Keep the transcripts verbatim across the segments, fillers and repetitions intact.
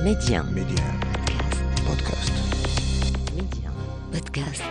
Média. Média. Podcast. Média. Podcast.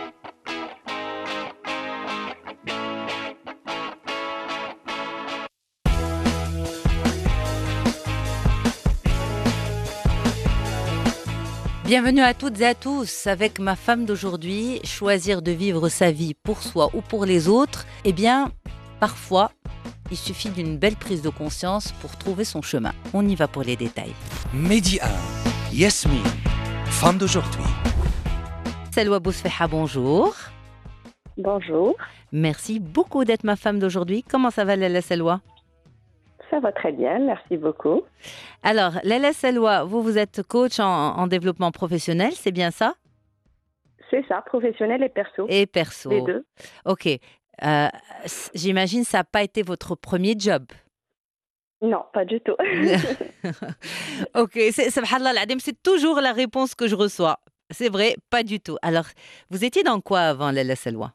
Bienvenue à toutes et à tous. Avec ma femme d'aujourd'hui, choisir de vivre sa vie pour soi ou pour les autres, eh bien, parfois, il suffit d'une belle prise de conscience pour trouver son chemin. On y va pour les détails. Média. Yasmine, femme d'aujourd'hui. Salwa Bousfeha, bonjour. Bonjour, Merci beaucoup d'être ma femme d'aujourd'hui. Comment ça va, Lala Salwa? ça va très bien, merci beaucoup. Alors, Lala Salwa, vous, vous êtes coach en, en développement professionnel, c'est bien ça? C'est ça, professionnel et perso, Et perso. les deux. Ok. Euh, c- J'imagine que ça n'a pas été votre premier job. Non, pas du tout. Ok, c'est, subhanallah al-azim, c'est toujours la réponse que je reçois. C'est vrai, pas du tout. Alors, vous étiez dans quoi avant, Lala Salwa?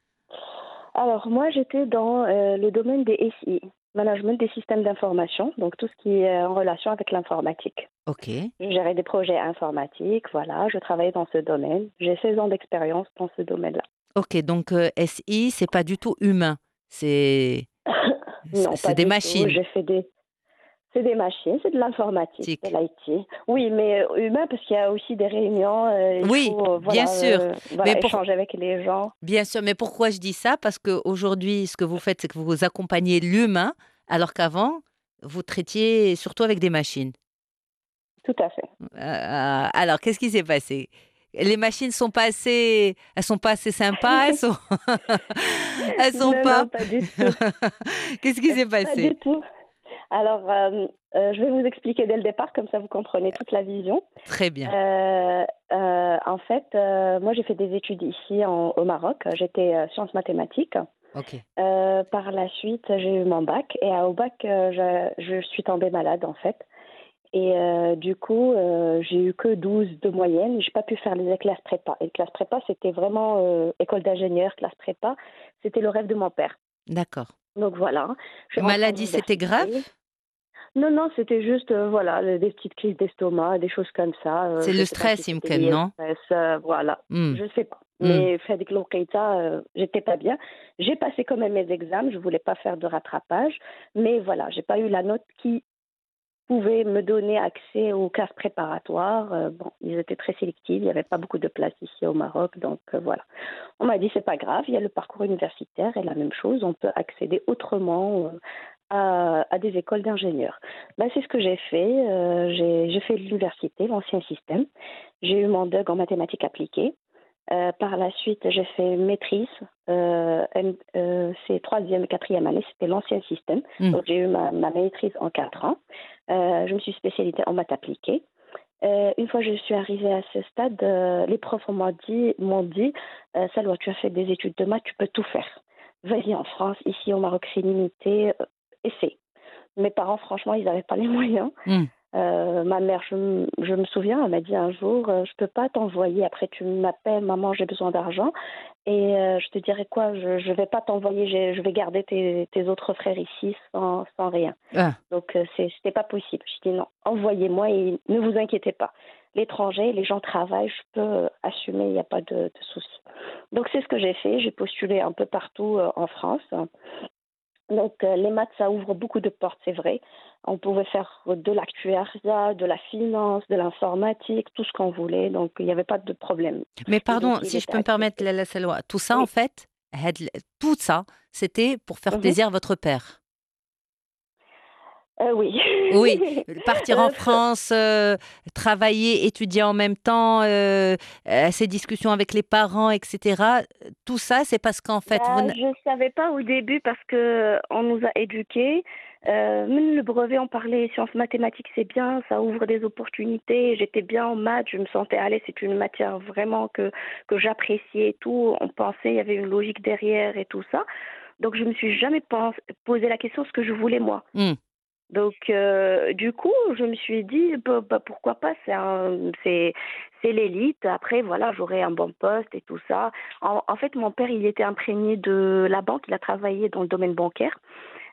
Alors moi, j'étais dans euh, le domaine des S I, management des systèmes d'information, donc tout ce qui est en relation avec l'informatique. Ok. Je gérais des projets informatiques, voilà, je travaillais dans ce domaine. J'ai seize ans d'expérience dans ce domaine-là. Ok, donc euh, S I, c'est pas du tout humain. C'est Non, c'est pas des du tout. machines. J'ai fait des... C'est des machines, c'est de l'informatique, Tic. de l'I T. Oui, mais euh, humain, parce qu'il y a aussi des réunions, euh, il Oui, faut euh, bien voilà, sûr. euh, voilà, Mais pour- échanger avec les gens. Bien sûr, mais pourquoi je dis ça? Parce qu'aujourd'hui, ce que vous faites, c'est que vous accompagnez l'humain, alors qu'avant, vous traitiez surtout avec des machines. Tout à fait. Euh, alors, qu'est-ce qui s'est passé? Les machines sont pas assez, elles sont pas assez sympas, elles sont, elles sont Non, pas. non, pas du tout. Qu'est-ce qui s'est Pas passé? du tout. Alors, euh, euh, je vais vous expliquer dès le départ, comme ça vous comprenez toute la vision. Très bien. Euh, euh, en fait, euh, moi j'ai fait des études ici en- au Maroc. J'étais euh, sciences mathématiques. Ok. Euh, par la suite, j'ai eu mon bac. Et euh, au bac, euh, je, je suis tombée malade en fait. Et euh, du coup, euh, j'ai eu que douze de moyenne. Je n'ai pas pu faire les classes prépa. Et classe prépa, c'était vraiment euh, école d'ingénieur, classe prépa. C'était le rêve de mon père. D'accord. Donc voilà. Je suis rentrée à Maladie, c'était grave? l'université. Non, non, c'était juste, euh, voilà, le- des petites crises d'estomac, des choses comme ça. Euh, C'est je le sais pas si stress, c'était يمكن, lié au non? stress, euh, voilà. Hmm, Je sais pas. hmm. Mais fait des Loqaïta, euh, j'étais pas bien. J'ai passé quand même mes examens, je voulais pas faire de rattrapage. Mais voilà, j'ai pas eu la note qui pouvait me donner accès aux classes préparatoires. Euh, bon, ils étaient très sélectifs, il n'y avait pas beaucoup de place ici au Maroc, donc euh, voilà. On m'a dit c'est pas grave, il y a le parcours universitaire et la même chose, on peut accéder autrement euh, à, à des écoles d'ingénieurs. Ben, c'est ce que j'ai fait. Euh, j'ai, j'ai fait l'université, l'ancien système. J'ai eu mon D U G en mathématiques appliquées. Euh, par la suite, j'ai fait maîtrise. Euh, M- euh, c'est troisième et quatrième année, c'était l'ancien système. Hmm. Donc j'ai eu ma, ma maîtrise en quatre ans. Euh, je me suis spécialisée en maths appliquées. Euh, une fois que je suis arrivée à ce stade, euh, les profs m'ont dit, m'ont dit euh, Salwa, tu as fait des études de maths, tu peux tout faire. Vas-y en France, ici au Maroc, c'est limité, euh, essaie. Mes parents, franchement, ils n'avaient pas les moyens. Hmm. Euh, ma mère, je, m- je me souviens, elle m'a dit un jour, euh, je peux pas t'envoyer. Après, tu m'appelles, maman, j'ai besoin d'argent. Et euh, je te dirais quoi, je, je vais pas t'envoyer, j'ai- je vais garder tes, tes autres frères ici sans, sans rien. Ah, Donc, euh, c'est, c'était pas possible. Je dis non, envoyez-moi et ne vous inquiétez pas. L'étranger, les gens travaillent, je peux euh, assumer, il n'y a pas de, de souci. Donc, c'est ce que j'ai fait. J'ai postulé un peu partout euh, en France. Donc, euh, les maths, ça ouvre beaucoup de portes, c'est vrai. On pouvait faire de l'actuariat, de la finance, de l'informatique, tout ce qu'on voulait. Donc, il n'y avait pas de problème. mais Les pardon, dossiers si je étaient peux me permettre, acceptés. Lala Salwa, tout ça, en Oui. fait, had- tout ça, c'était pour faire Mhm. plaisir à votre père. Euh, oui. Oui, partir en Euh, France, euh, travailler, étudier en même temps, euh, euh, ces discussions avec les parents, et cetera. Tout ça, c'est parce qu'en fait, vous... bah, n- je ne savais pas au début parce que on nous a éduqués. Euh, même le brevet, on parlait sciences mathématiques, c'est bien, ça ouvre des opportunités. J'étais bien en maths, je me sentais à l'aise. C'est une matière vraiment que, que j'appréciais et tout. On pensait, il y avait une logique derrière et tout ça. Donc, je ne me suis jamais pens- posé la question ce que je voulais moi. Hmm. Donc, euh, du coup, je me suis dit, bah, bah, pourquoi pas, c'est un- c'est, c'est l'élite. Après, voilà, j'aurai un bon poste et tout ça. En, en fait, mon père, il était imprégné de la banque, il a travaillé dans le domaine bancaire.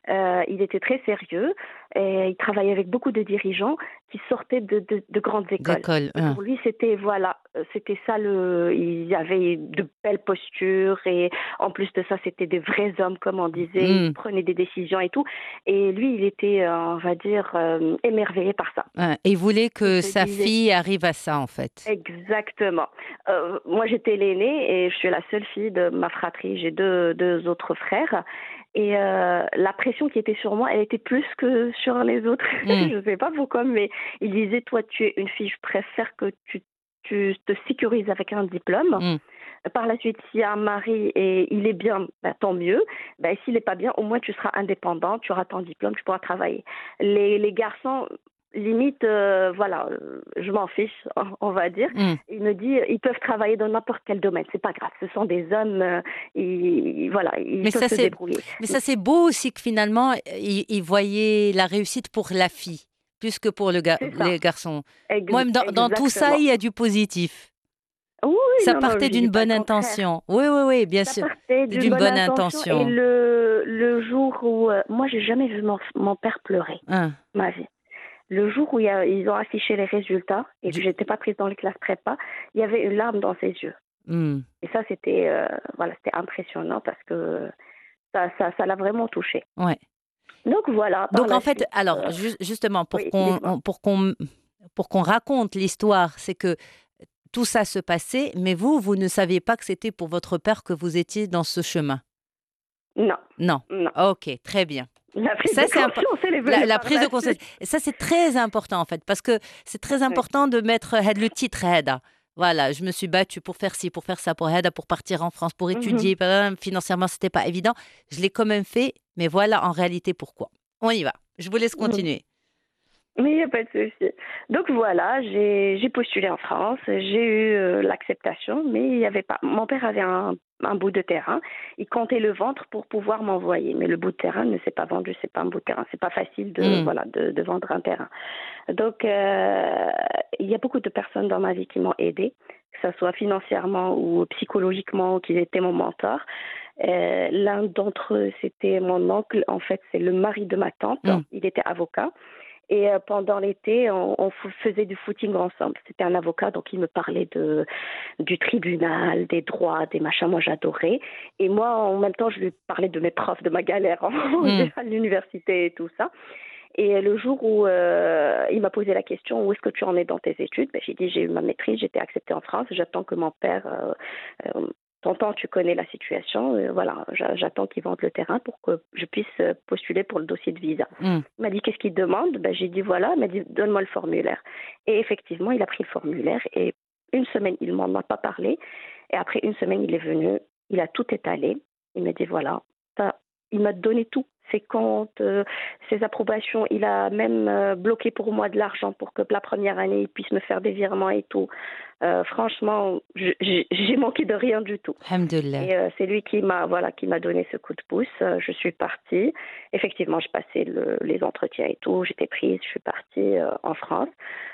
Euh, il était très sérieux et il travaillait avec beaucoup de dirigeants qui sortaient de, de, de grandes écoles. D'école. Et Hein. pour lui, c'était voilà, euh, c'était ça le. Il avait de belles postures et en plus de ça, c'était des vrais hommes, comme on disait. Il Hmm. prenait des décisions et tout. Et lui, il était, euh, on va dire, euh, émerveillé par ça. Hein. Et il voulait Il que se sa disait fille arrive à ça, en fait. exactement. Euh, moi, j'étais l'aînée et je suis la seule fille de ma fratrie. J'ai deux, deux autres frères. Et euh, la pression qui était sur moi, elle était plus que sur les autres. Hmm. Je ne sais pas pourquoi, mais il disait, toi, tu es une fille, je préfère que tu, tu te sécurises avec un diplôme. Hmm. Par la suite, s'il y a un mari et il est bien, bah, tant mieux. Bah, s'il n'est pas bien, au moins tu seras indépendant, tu auras ton diplôme, tu pourras travailler. Les, les garçons, limite, euh, voilà, euh, je m'en fiche, on va dire. Hmm. Il me dit, ils peuvent travailler dans n'importe quel domaine, c'est pas grave. Ce sont des hommes, euh, ils, voilà, ils Mais peuvent ça, se c'est, débrouiller. mais ça, c'est beau aussi que finalement, il, il voyait la réussite pour la fille, plus que pour le ga- C'est ça, les garçons. Ex- Moi-même, dans, dans tout ça, exactement. il y a du positif. Oui, oui, Ça non, non, partait je dis d'une pas le bonne contraire. intention. Oui, oui, oui, bien Ça sûr. partait d'une D'une bonne bonne intention et intention. le, le jour où, euh, moi, j'ai jamais vu mon, mon père pleurer, Hein. ma vie. Le jour où il y a- ils ont affiché les résultats et que Du- j'étais pas prise dans les classes prépa, il y avait une larme dans ses yeux. Hmm. Et ça, c'était euh, voilà, c'était impressionnant parce que ça, ça, ça l'a vraiment touché. Ouais. Donc voilà, par Donc en la fait, suite, alors euh, ju- justement pour oui, qu'on dites-moi. pour qu'on pour qu'on raconte l'histoire, c'est que tout ça se passait, mais vous, vous ne saviez pas que c'était pour votre père que vous étiez dans ce chemin. Non, Non. non. Ok, très bien. La prise Ça, de c'est impo- conscience, elle est la, venue la par prise de la conscience. suite. Et ça, c'est très important, en fait, parce que c'est très Oui. important de mettre euh, le titre Heda. Voilà, je me suis battue pour faire ci, pour faire ça, pour Heda, pour partir en France, pour Mhm. étudier. Bah, financièrement, c'était pas évident. Je l'ai quand même fait, mais voilà en réalité pourquoi. On y va. Je vous laisse Mhm. continuer. Mais il n'y a pas de souci. Donc voilà, j'ai j'ai postulé en France, j'ai eu euh, l'acceptation, mais il y avait pas. Mon père avait un, un bout de terrain, il comptait le vendre pour pouvoir m'envoyer, mais le bout de terrain ne s'est pas vendu, c'est pas un bout de terrain, c'est pas facile de Hmm. voilà de, de vendre un terrain. Donc euh, il y a beaucoup de personnes dans ma vie qui m'ont aidée, que ce soit financièrement ou psychologiquement, qui étaient mon mentor. Euh, L'un d'entre eux, c'était mon oncle. En fait, c'est le mari de ma tante. Hmm. Il était avocat. Et euh, pendant l'été, on, on f- faisait du footing ensemble. C'était un avocat, donc il me parlait de, du tribunal, des droits, des machins. Moi, j'adorais. Et moi, en même temps, je lui parlais de mes profs, de ma galère Hmm. à l'université et tout ça. Et le jour où euh, il m'a posé la question, où est-ce que tu en es dans tes études, ben, j'ai dit, j'ai eu ma maîtrise, j'étais acceptée en France, j'attends que mon père, euh, euh, tonton, tu connais la situation, euh, voilà, j'a- j'attends qu'il vende le terrain pour que je puisse euh, postuler pour le dossier de visa. Hmm. Il m'a dit, qu'est-ce qu'il demande? Ben, j'ai dit, voilà, il m'a dit, donne-moi le formulaire. Et effectivement, il a pris le formulaire et une semaine, il m'en a pas parlé. Et après une semaine, il est venu, il a tout étalé. Il m'a dit, voilà, t'as- il m'a donné tout, ses comptes, euh, ses approbations. Il a même euh, bloqué pour moi de l'argent pour que la première année, il puisse me faire des virements et tout. Euh, franchement, je- j'ai j'ai manqué de rien du tout. Alhamdulillah. Et euh, c'est lui qui m'a voilà qui m'a donné ce coup de pouce. Euh, je suis partie. Effectivement, je passais le, les entretiens et tout. J'étais prise. Je suis partie euh, en France.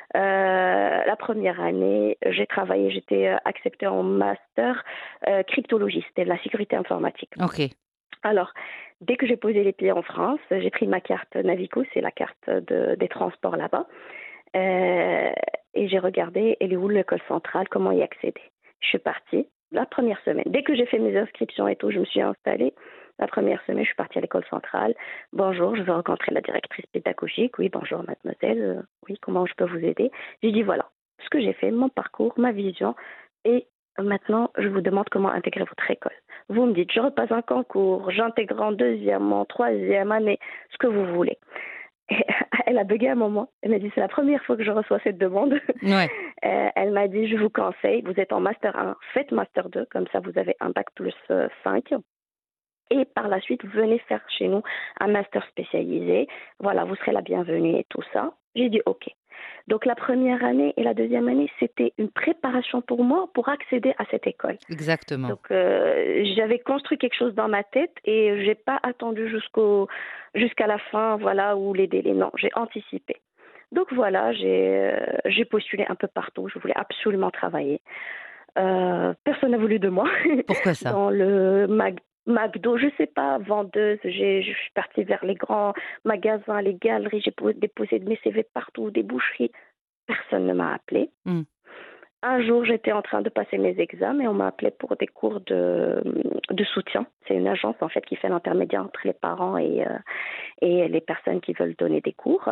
Euh, la première année, j'ai travaillé. J'étais euh, acceptée en master euh, cryptologie. C'était de la sécurité informatique. Ok. Alors, dès que j'ai posé les pieds en France, j'ai pris ma carte Navico, c'est la carte de, des transports là-bas, euh, et j'ai regardé, elle est où l'école centrale, comment y accéder. Je suis partie la première semaine. Dès que j'ai fait mes inscriptions et tout, je me suis installée. La première semaine, je suis partie à l'école centrale. Bonjour, je veux rencontrer la directrice pédagogique. Oui, bonjour mademoiselle. Euh, Oui, comment je peux vous aider? J'ai dit voilà, ce que j'ai fait, mon parcours, ma vision, et maintenant, je vous demande comment intégrer votre école. Vous me dites, je repasse un concours, j'intègre en deuxième, en troisième année, ce que vous voulez. Et elle a bugué un moment. Elle m'a dit, c'est la première fois que je reçois cette demande. Ouais. Euh, elle m'a dit, je vous conseille, vous êtes en master un, faites master deux, comme ça vous avez un bac plus euh, cinq. Et par la suite, venez faire chez nous un master spécialisé. Voilà, vous serez la bienvenue et tout ça. J'ai dit OK. Donc la première année et la deuxième année, c'était une préparation pour moi pour accéder à cette école. Exactement. Donc euh, j'avais construit quelque chose dans ma tête et j'ai pas attendu jusqu'au jusqu'à la fin, voilà, ou les délais. Non, j'ai anticipé. Donc voilà, j'ai euh, j'ai postulé un peu partout. Je voulais absolument travailler. Euh, personne n'a voulu de moi Pourquoi ça? dans le mag. McDo, je sais pas, vendeuse. J'ai, je suis partie vers les grands magasins, les galeries. J'ai po- déposé mes C V partout, des boucheries. Personne ne m'a appelé. Mmh. Un jour, j'étais en train de passer mes examens et on m'a appelé pour des cours de, de soutien. C'est une agence en fait qui fait l'intermédiaire entre les parents et, euh, et les personnes qui veulent donner des cours.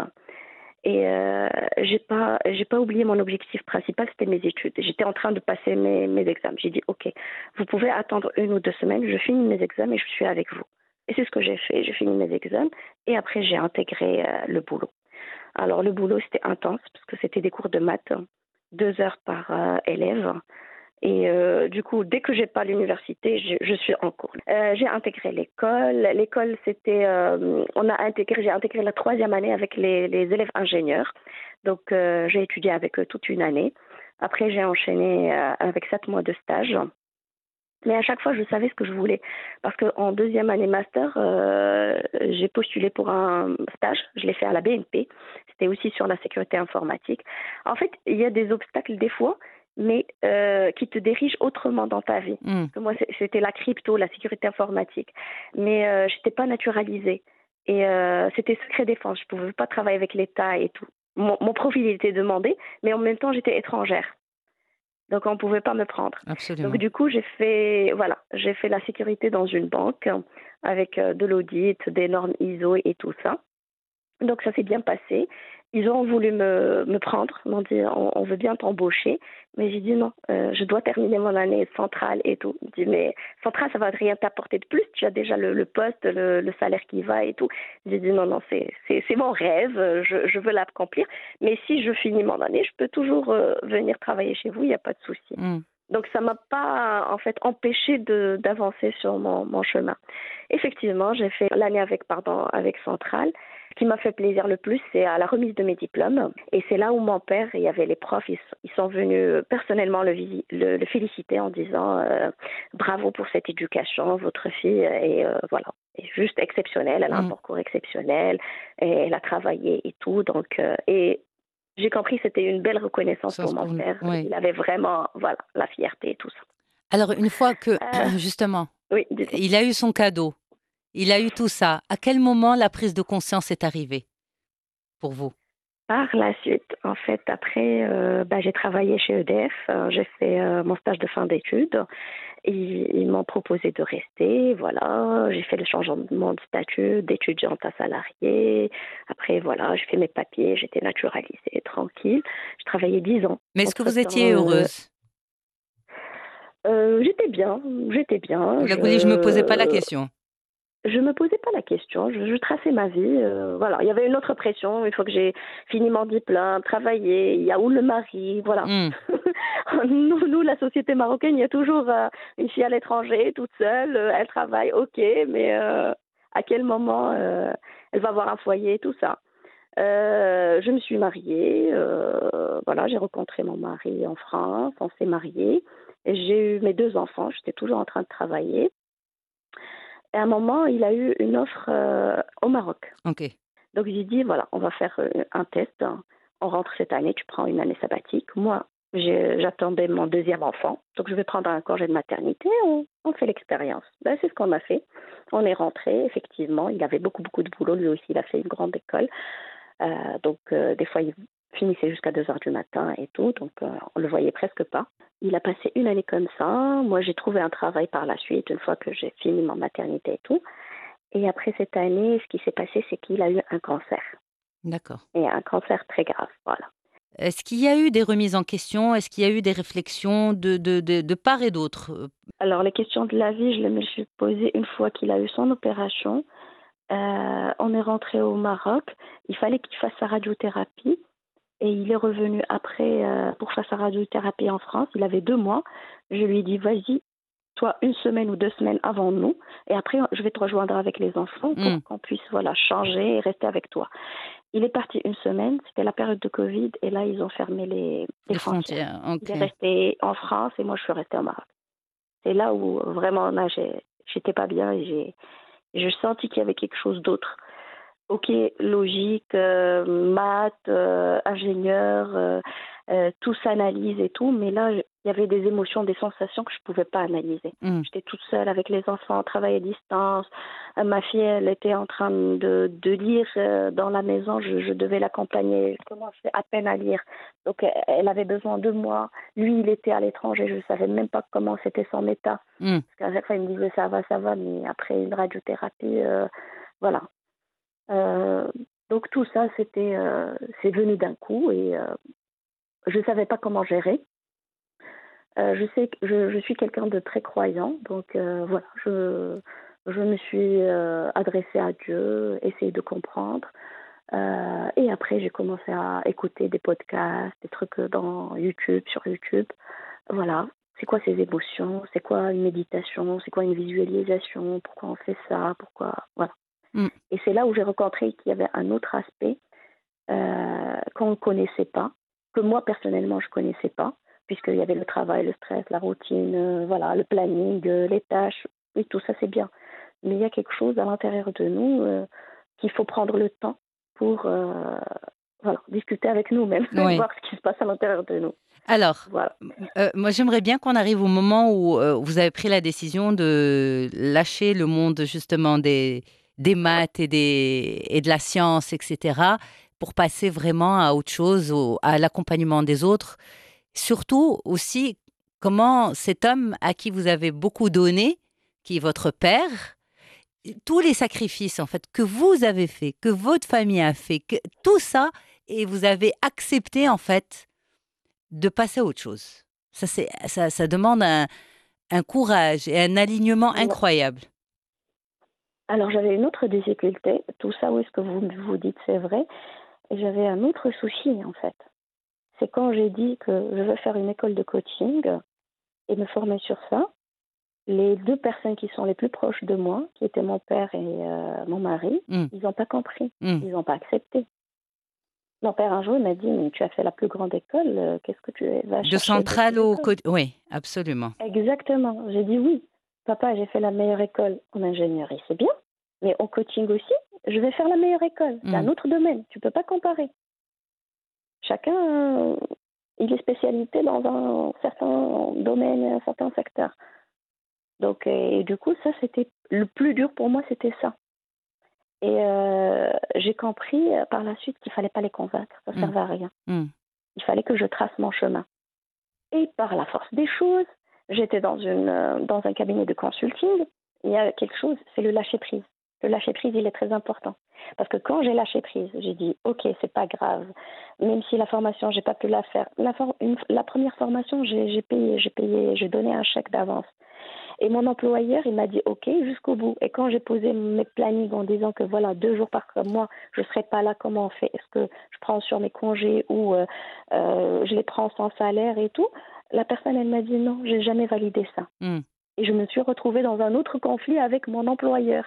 Et euh, j'ai pas, j'ai pas oublié mon objectif principal, c'était mes études. J'étais en train de passer mes, mes examens. J'ai dit, ok, vous pouvez attendre une ou deux semaines, je finis mes examens et je suis avec vous. Et c'est ce que j'ai fait. J'ai fini mes examens et après j'ai intégré euh, le boulot. Alors le boulot c'était intense parce que c'était des cours de maths, deux heures par euh, élève. Et euh, du coup, dès que j'ai pas l'université, je, je suis en cours. Euh, j'ai intégré l'école. L'école, c'était, euh, on a intégré, j'ai intégré la troisième année avec les, les élèves ingénieurs. Donc, euh, j'ai étudié avec eux toute une année. Après, j'ai enchaîné euh, avec sept mois de stage. Mais à chaque fois, je savais ce que je voulais. Parce qu'en deuxième année master, euh, j'ai postulé pour un stage. Je l'ai fait à la B N P. C'était aussi sur la sécurité informatique. En fait, il y a des obstacles des fois, mais euh, qui te dirigent autrement dans ta vie. Mmh. Parce que moi, c'était la crypto, la sécurité informatique. Mais euh, je n'étais pas naturalisée. Et euh, c'était secret défense. Je ne pouvais pas travailler avec l'État et tout. Mon, mon profil était demandé, mais en même temps, j'étais étrangère. Donc, on ne pouvait pas me prendre. Donc, Absolument. du coup, j'ai fait, voilà, j'ai fait la sécurité dans une banque avec euh, de l'audit, des normes I S O et tout ça. Donc, ça s'est bien passé. Ils ont voulu me, me prendre, m'ont dit on, on veut bien t'embaucher. Mais j'ai dit non, euh, je dois terminer mon année centrale et tout. J'ai dit mais centrale, ça va rien t'apporter de plus. Tu as déjà le, le poste, le, le salaire qui va et tout. J'ai dit non, non, c'est, c'est, c'est mon rêve, je, je veux l'accomplir. Mais si je finis mon année, je peux toujours euh, venir travailler chez vous, il n'y a pas de souci. Mmh. Donc, ça ne m'a pas, en fait, empêché de, d'avancer sur mon, mon chemin. Effectivement, j'ai fait l'année avec, pardon, avec Centrale. Ce qui m'a fait plaisir le plus, c'est à la remise de mes diplômes. Et c'est là où mon père, il y avait les profs, ils, ils sont venus personnellement le, le, le féliciter en disant euh, bravo pour cette éducation, votre fille est, euh, voilà, est juste exceptionnelle, elle a un Mmh. parcours exceptionnel, et elle a travaillé et tout. Donc, euh, et j'ai compris que c'était une belle reconnaissance Sens pour mon pour père. oui. Il avait vraiment, voilà, la fierté et tout ça. Alors une fois que Euh, justement, oui, dites-moi. il a eu son cadeau, il a eu tout ça, à quel moment la prise de conscience est arrivée pour vous? Par la suite, en fait, après, euh, bah, j'ai travaillé chez E D F, euh, j'ai fait euh, mon stage de fin d'études. Ils, ils m'ont proposé de rester, voilà. J'ai fait le changement de statut d'étudiante à salariée. Après, voilà, j'ai fait mes papiers, j'étais naturalisée, tranquille. J'ai travaillé dix ans. Mais est-ce que vous Entre-temps, étiez euh, heureuse? euh, j'étais bien, j'étais bien. Là, vous dites: «Je me posais pas la Je, question». Je me posais pas la question, je, je traçais ma vie. Euh, voilà, il y avait une autre pression une fois que j'ai fini mon diplôme, travaillé. Il y a où le mari, voilà. Mmh. nous, nous, la société marocaine, il y a toujours euh, une fille à l'étranger, toute seule. Euh, elle travaille, ok, mais euh, à quel moment euh, elle va avoir un foyer, tout ça. Euh, je me suis mariée, euh, voilà, j'ai rencontré mon mari en France, on s'est mariés, et j'ai eu mes deux enfants. J'étais toujours en train de travailler. Et à un moment, il a eu une offre euh, au Maroc. OK. Donc j'ai dit, voilà, on va faire euh, un test. On rentre cette année, tu prends une année sabbatique. Moi, j'ai- j'attendais mon deuxième enfant. Donc je vais prendre un congé de maternité. On, on fait l'expérience. Ben, c'est ce qu'on a fait. On est rentré, effectivement. Il avait beaucoup, beaucoup de boulot. Lui aussi, il a fait une grande école. Euh, donc euh, des fois, il finissait jusqu'à deux heures du matin et tout. Donc euh, on le voyait presque pas. Il a passé une année comme ça. Moi, j'ai trouvé un travail par la suite, une fois que j'ai fini ma maternité et tout. Et après cette année, ce qui s'est passé, c'est qu'il a eu un cancer. D'accord. Et un cancer très grave, voilà. Est-ce qu'il y a eu des remises en question? Est-ce qu'il y a eu des réflexions de de de de part et d'autre? Heu, Alors, les questions de la vie, je me suis posée une fois qu'il a eu son opération. Euh, on est rentré au Maroc. Il fallait qu'il fasse sa radiothérapie. Et il est revenu après euh, pour faire sa radiothérapie en France. Il avait deux mois. Je lui ai dit, vas-y, toi, une semaine ou deux semaines avant nous. Et après, je vais te rejoindre avec les enfants mmh, pour qu'on puisse voilà, changer et rester avec toi. Il est parti une semaine. C'était la période de Covid. Et là, ils ont fermé les, les les frontières. frontières, Il OK. est resté en France et moi, je suis restée au Maroc. C'est là où vraiment, là, j'ai, j'étais pas bien et j'ai, j'ai senti qu'il y avait quelque chose d'autre. Ok, logique, euh, maths, euh, ingénieur, euh, euh, tout s'analyse et tout, mais là, je- il y avait des émotions, des sensations que je ne pouvais pas analyser. Mm. J'étais toute seule avec les enfants, travail à distance. Euh, ma fille, elle était en train de, de lire euh, dans la maison, je, je devais l'accompagner, je commençais à peine à lire. Donc, elle elle avait besoin de moi. Lui, il était à l'étranger, je ne savais même pas comment c'était son état. Mm. Parce qu'à chaque fois, il me disait ça va, ça va, mais après une radiothérapie, euh, voilà. Euh, donc tout ça, c'était, euh, c'est venu d'un coup et euh, je ne savais pas comment gérer. Euh, je sais que je, je suis quelqu'un de très croyant, donc euh, voilà, je, je me suis euh, adressée à Dieu, essayé de comprendre. Euh, et après, j'ai commencé à écouter des podcasts, des trucs dans YouTube, sur YouTube. Voilà, c'est quoi ces émotions? C'est quoi une méditation? C'est quoi une visualisation? Pourquoi on fait ça? Pourquoi? Voilà. Mm. Et c'est là où j'ai rencontré qu'il y avait un autre aspect euh, qu'on ne connaissait pas, que moi personnellement je ne connaissais pas, puisqu'il y avait le travail, le stress, la routine, euh, voilà, le planning, euh, les tâches, oui, tout ça c'est bien. Mais il y a quelque chose à l'intérieur de nous euh, qu'il faut prendre le temps pour euh, voilà, discuter avec nous-mêmes, Oui. voir ce qui se passe à l'intérieur de nous. Alors, Voilà. m- euh, moi, j'aimerais bien qu'on arrive au moment où euh, vous avez pris la décision de lâcher le monde justement des, des maths et, des, et de la science, et cetera, pour passer vraiment à autre chose, au- à l'accompagnement des autres. Surtout aussi, comment cet homme à qui vous avez beaucoup donné, qui est votre père, tous les sacrifices en fait que vous avez fait, que votre famille a fait, que tout ça, et vous avez accepté en fait de passer à autre chose. Ça, c'est, ça, ça demande un, un courage et un alignement incroyable. Alors j'avais une autre difficulté, tout ça, où est-ce que vous vous dites c'est vrai, et j'avais un autre souci en fait. C'est quand j'ai dit que je veux faire une école de coaching et me former sur ça, les deux personnes qui sont les plus proches de moi, qui étaient mon père et euh, mon mari, Mm. ils n'ont pas compris, Mm. ils n'ont pas accepté. Mon père un jour il m'a dit, mais tu as fait la plus grande école, euh, qu'est-ce que tu vas De chercher centrale d'autres au... écoles? co- Oui, absolument. Exactement. J'ai dit oui. Papa, j'ai fait la meilleure école en ingénierie, c'est bien, mais en coaching aussi, je vais faire la meilleure école. C'est un Mm. autre domaine, tu ne peux pas comparer. Chacun, euh, il est spécialité dans un certain domaine, un certain secteur. Donc, et, et du coup, ça, c'était le plus dur pour moi, c'était ça. Et euh, j'ai compris euh, par la suite qu'il fallait pas les convaincre, ça ne Mm. servait à rien. Mm. Il fallait que je trace mon chemin. Et par la force des choses, j'étais dans, une, euh, dans un cabinet de consulting. Il y a quelque chose, c'est le lâcher-prise. Le lâcher-prise, il est très important. Parce que quand j'ai lâché prise, j'ai dit, OK, c'est pas grave. Même si la formation, j'ai pas pu la faire. La, for- une- la première formation, j'ai j'ai payé, j'ai payé, j'ai donné un chèque d'avance. Et mon employeur, il m'a dit OK jusqu'au bout. Et quand j'ai posé mes plannings en disant que voilà, deux jours par mois, je ne serai pas là, comment on fait? Est-ce que je prends sur mes congés ou euh, euh, je les prends sans salaire et tout? La personne, elle m'a dit non, j'ai jamais validé ça. Mm. Et je me suis retrouvée dans un autre conflit avec mon employeur.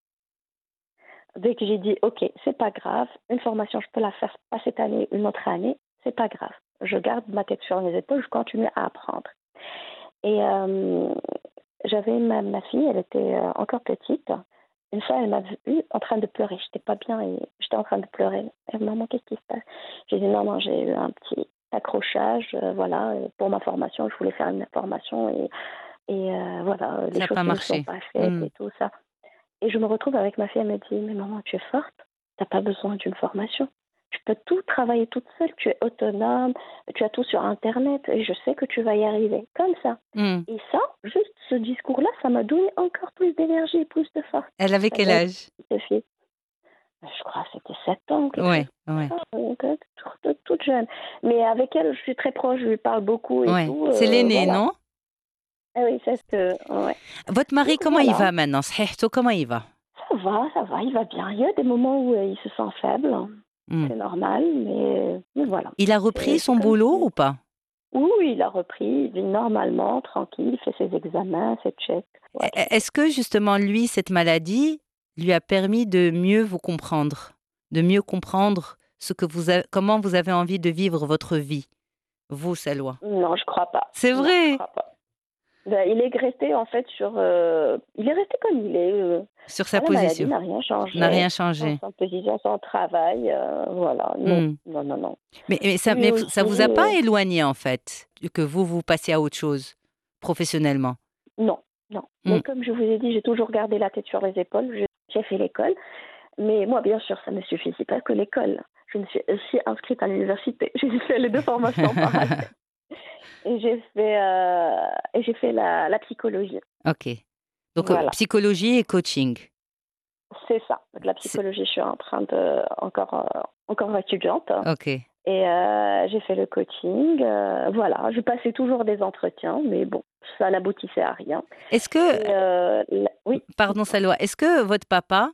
Dès que j'ai dit OK, c'est pas grave, une formation, je peux la faire pas cette année, une autre année, c'est pas grave. Je garde ma tête sur mes épaules, je continue à apprendre. Et euh, j'avais ma, ma fille, elle était euh, encore petite. Une fois, elle m'a vue en train de pleurer. J'étais pas bien et j'étais en train de pleurer. Elle m'a dit, maman, qu'est-ce qui se passe? J'ai dit, non, non, j'ai eu un petit accrochage. euh, voilà, pour ma formation, je voulais faire une formation et, et euh, voilà, les Ça n'a choses pas qui ne sont marché. pas faites Mm. et tout ça. Et je me retrouve avec ma fille, elle me dit, mais maman, tu es forte, tu n'as pas besoin d'une formation. Tu peux tout travailler toute seule, tu es autonome, tu as tout sur Internet et je sais que tu vas y arriver. Comme ça. Mm. Et ça, juste ce discours-là, ça m'a donné encore plus d'énergie et plus de force. Elle avait quel Donc, âge? cette fille, je crois que c'était sept ans, quelque Ouais, chose comme ouais, ça, donc, euh, toute, toute jeune. Mais avec elle, je suis très proche, je lui parle beaucoup et ouais. tout. C'est euh, l'aîné, voilà. non? Ah oui, c'est ce que. Ouais. Votre mari, Donc, comment il voilà. va maintenant? Sahihto, comment il va? Ça va, ça va, il va bien. Il y a des moments où euh, il se sent faible. Mm. C'est normal, mais, mais voilà. Il a C'est repris c'est son comme boulot si- ou pas? Oui, oui, il a repris, il vit normalement, tranquille, il fait ses examens, ses checks. E- Voilà. e- Est-ce que justement, lui, cette maladie, lui a permis de mieux vous comprendre, de mieux comprendre ce que vous a- comment vous avez envie de vivre votre vie, vous, Salwa? Non, je crois pas. C'est Non, je vrai. crois pas. Ben, il est resté en fait sur. euh, il est resté comme il est. euh. Sur sa Ah, la maladie position. n'a rien N'a rien changé. Son, changé. son position, son travail, euh, voilà. Non, Hmm. non, non, non. Mais, mais ça, Lui mais ça aussi, vous a pas euh, éloigné en fait que vous vous passiez à autre chose professionnellement? non, non. Hmm. Mais comme je vous ai dit, j'ai toujours gardé la tête sur les épaules. J'ai j'ai fait l'école. Mais moi, bien sûr, ça ne me suffisait pas que l'école. Je me suis aussi inscrite à l'université. J'ai fait les deux formations en parallèle. Et j'ai fait, euh, et j'ai fait la, la psychologie. Ok. Donc euh, Voilà, psychologie et coaching. c'est ça. De la C'est- psychologie, je suis en train de encore euh, encore étudiante. Ok. Et euh, j'ai fait le coaching. euh, voilà, je passais toujours des entretiens, mais bon, ça n'aboutissait à rien. Est-ce que, Et euh, la- oui, pardon Salwa, est-ce que votre papa,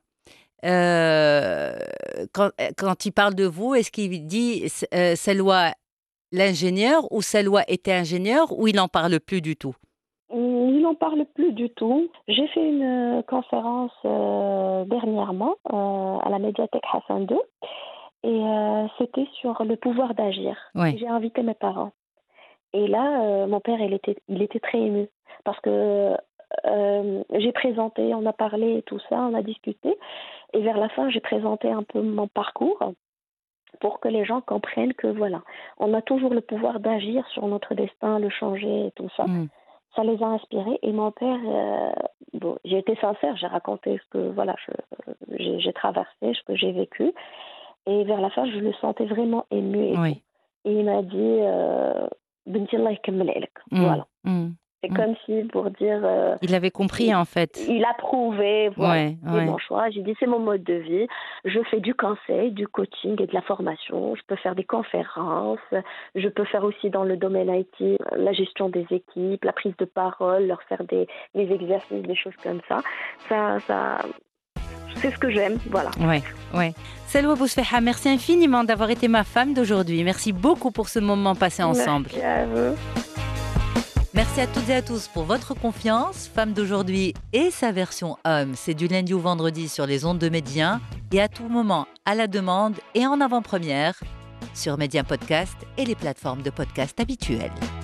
euh, quand, quand il parle de vous, est-ce qu'il dit euh, Salwa l'ingénieur ou Salwa était ingénieur ou il n'en parle plus du tout? il n'en parle plus du tout. J'ai fait une euh, conférence euh, dernièrement euh, à la médiathèque Hassan deux et euh, c'était sur le pouvoir d'agir. Oui. J'ai invité mes parents. Et là, euh, mon père, il était, il était très ému parce que euh, j'ai présenté, on a parlé et tout ça, on a discuté. Et vers la fin, j'ai présenté un peu mon parcours pour que les gens comprennent que voilà, on a toujours le pouvoir d'agir sur notre destin, le changer et tout ça. Hmm. Ça les a inspirés. Et mon père, euh, bon, j'ai été sincère, j'ai raconté ce que voilà, je, j'ai, j'ai traversé, ce que j'ai vécu. Et vers la fin, je le sentais vraiment ému et tout. Oui. Et il m'a dit, euh, Binti Allah يكمل عليك. Hmm. Voilà. Hmm. C'est Hmm. comme si pour dire, euh, Il avait compris il, en fait. il a prouvé, voilà, Ouais, c'est ouais. mon choix. J'ai dit, c'est mon mode de vie. Je fais du conseil, du coaching et de la formation. Je peux faire des conférences. Je peux faire aussi dans le domaine I T, la gestion des équipes, la prise de parole, leur faire des, des exercices, des choses comme ça. Ça, ça, c'est ce que j'aime, voilà. Ouais, ouais. Salwa Bousfeha, merci infiniment d'avoir été ma femme d'aujourd'hui. Merci beaucoup pour ce moment passé ensemble. Merci à vous. Merci à toutes et à tous pour votre confiance. Femme d'aujourd'hui et sa version homme, c'est du lundi au vendredi sur les ondes de Média et à tout moment à la demande et en avant-première sur Média Podcast et les plateformes de podcast habituelles.